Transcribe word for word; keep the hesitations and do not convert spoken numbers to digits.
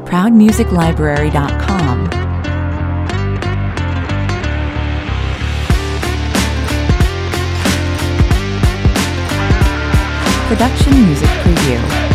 proud music library dot com. Production Music Preview.